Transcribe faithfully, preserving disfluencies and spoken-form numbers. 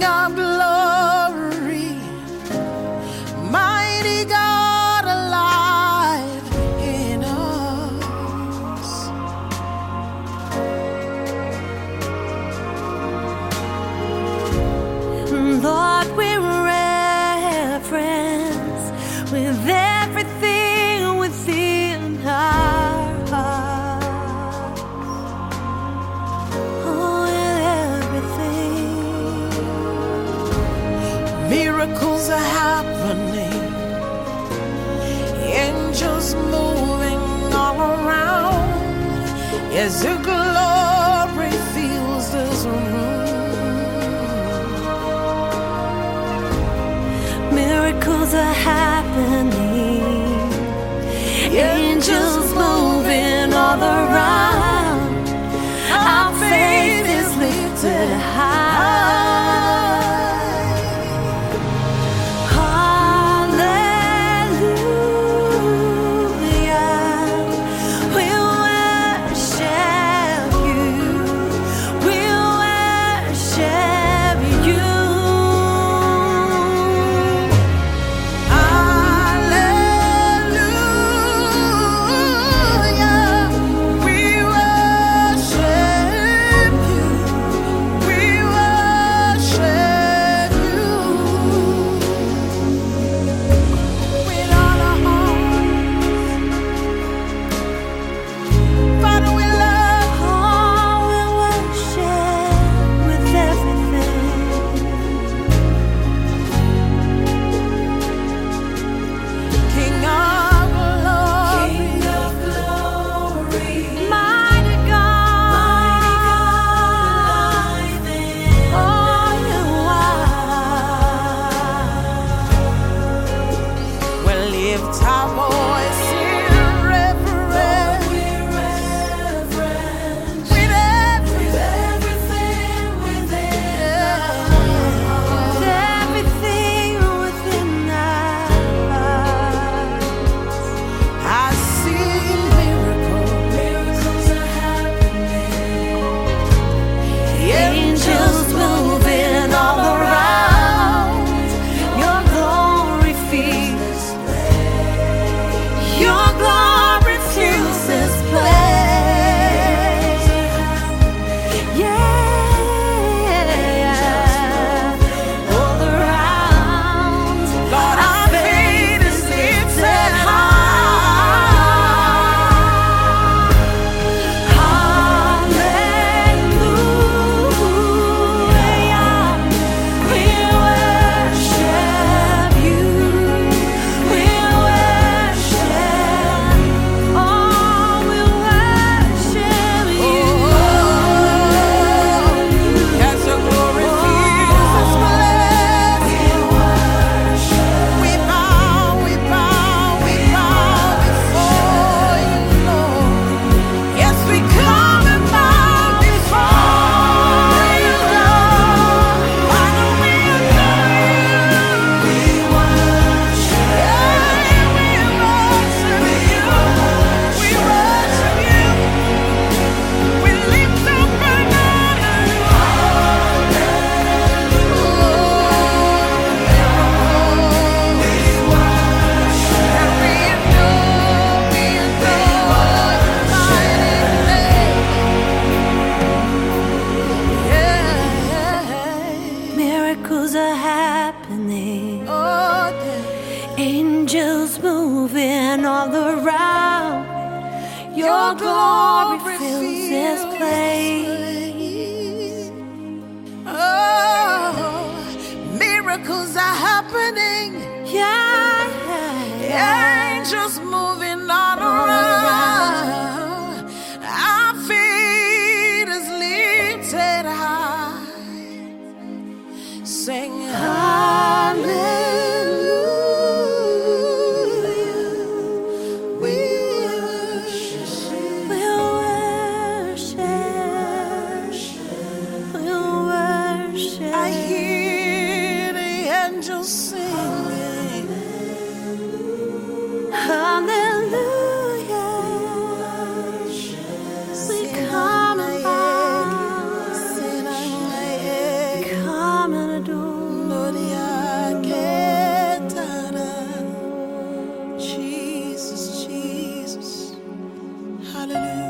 of glory, mighty God alive in us. Lord, we reverence with everything within our hearts. Oh, everything. Miracles are happening, angels moving all around as your glory fills this room. Miracles are happening, angels moving all around. Our faith is lifted high. Lift our voice in reverence, with everything within, With everything within us, I see miracles, miracles are happening, angels moving all around. Your glory fills, your glory fills this place. Yeah, all around. God, our faith is lifted Hallelujah. We worship you. We worship. Oh, we worship you. as your glory fills this place. We bow, we bow, we bow before you, Lord. Yes, we come and bow before you, Lord. Father, we adore you. We worship, we worship you. We worship you. We lift up our Miracles are happening, angels moving all around. Your glory fills this place. Oh, miracles are happening. Yeah, Angels moving all around. Our feet is lifted high. Sing hallelujah. We worship. we'll worship, we'll worship. I hear the angels singing. Hallelujah. Hallelujah.